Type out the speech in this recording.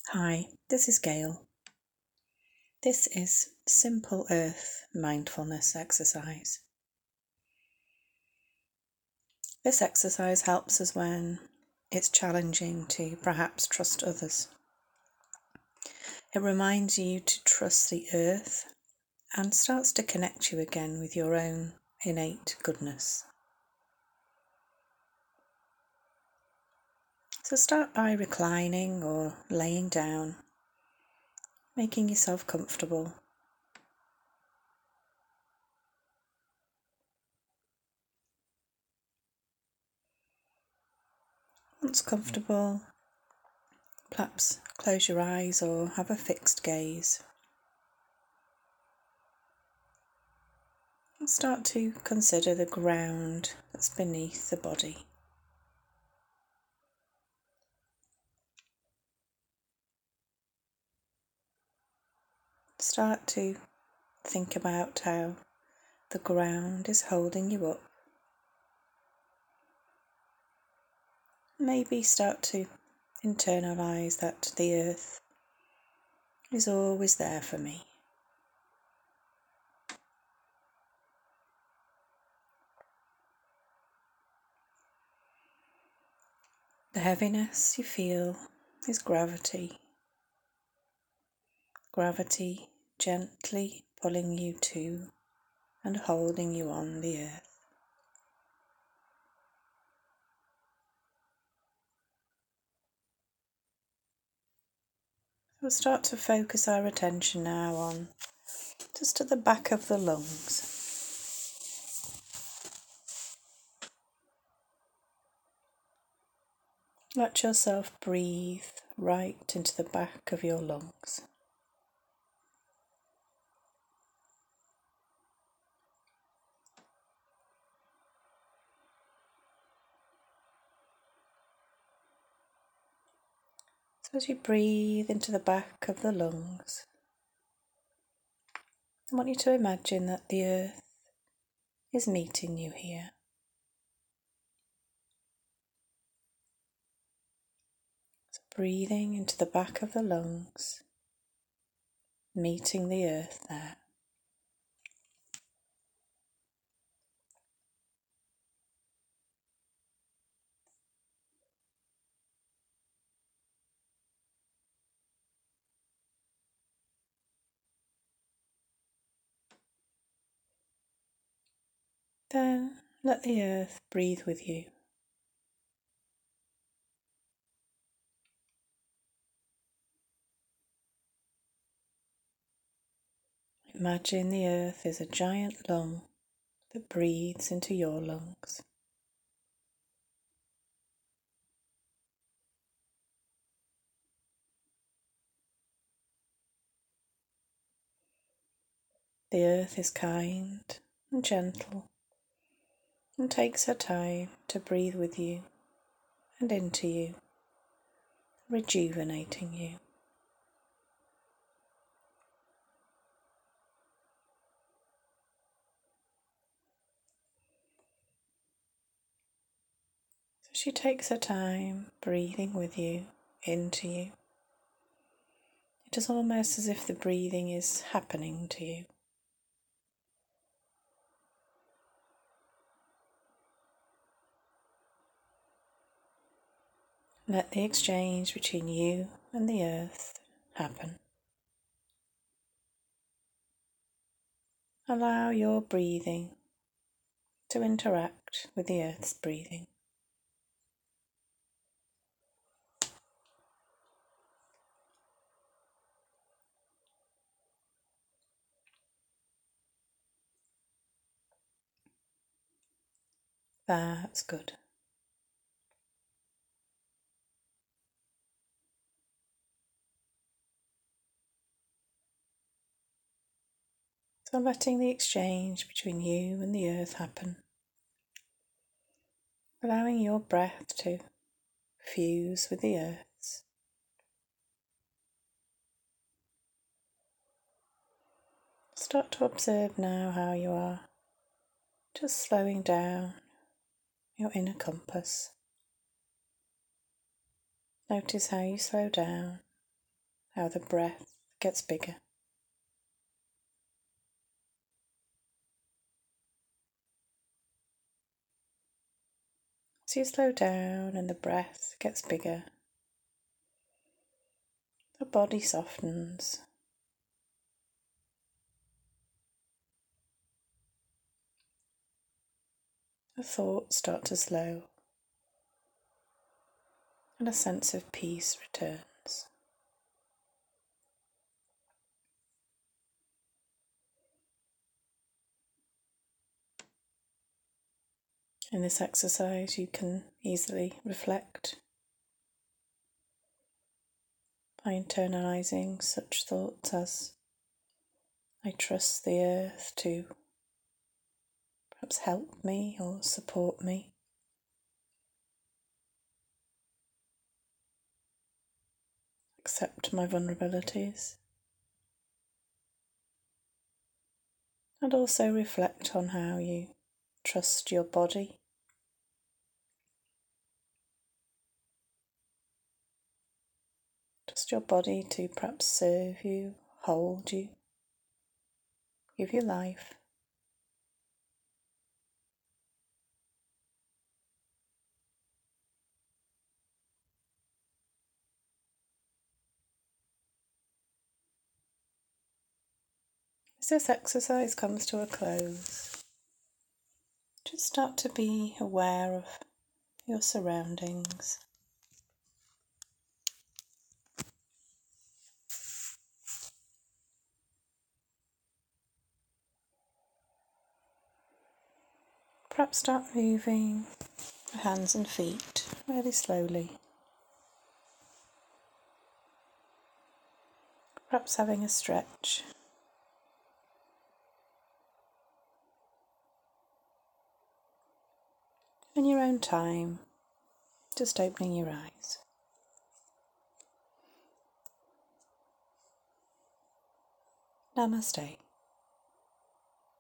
Hi, this is Gail. This is Simple Earth Mindfulness Exercise. This exercise helps us when it's challenging to perhaps trust others. It reminds you to trust the earth and starts to connect you again with your own innate goodness. So start by reclining or laying down, making yourself comfortable. Once comfortable, perhaps close your eyes or have a fixed gaze. And start to consider the ground that's beneath the body. Start to think about how the ground is holding you up. Maybe start to internalize that the earth is always there for me. The heaviness you feel is gravity. Gravity gently pulling you to and holding you on the earth. We'll start to focus our attention now on just at the back of the lungs. Let yourself breathe right into the back of your lungs. So as you breathe into the back of the lungs, I want you to imagine that the earth is meeting you here. So breathing into the back of the lungs, meeting the earth there. Then let the earth breathe with you. Imagine the earth is a giant lung that breathes into your lungs. The earth is kind and gentle and takes her time to breathe with you and into you, rejuvenating you. So she takes her time breathing with you, into you. It is almost as if the breathing is happening to you. Let the exchange between you and the earth happen. Allow your breathing to interact with the earth's breathing. That's good. So letting the exchange between you and the earth happen. Allowing your breath to fuse with the earth's. Start to observe now how you are just slowing down your inner compass. Notice how you slow down how the breath gets bigger. As you slow down and the breath gets bigger, the body softens. The thoughts start to slow, and a sense of peace returns. In this exercise, you can easily reflect by internalizing such thoughts as, I trust the earth to perhaps help me or support me. Accept my vulnerabilities. And also reflect on how you trust your body. Trust your body to perhaps serve you, hold you, give you life. As this exercise comes to a close, just start to be aware of your surroundings. Perhaps start moving the hands and feet really slowly. Perhaps having a stretch. In your own time, just opening your eyes. Namaste.